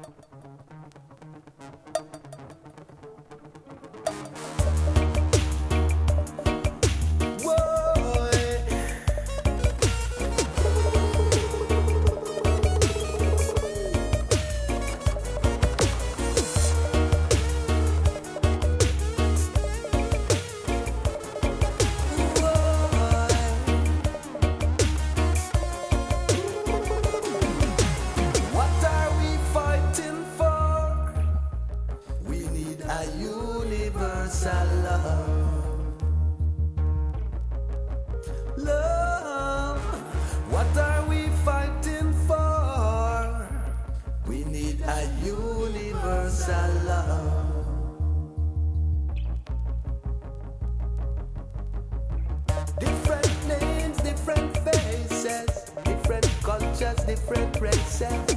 Universal love, what are we fighting for? We need a universal love. Different names, different faces, different cultures, different races.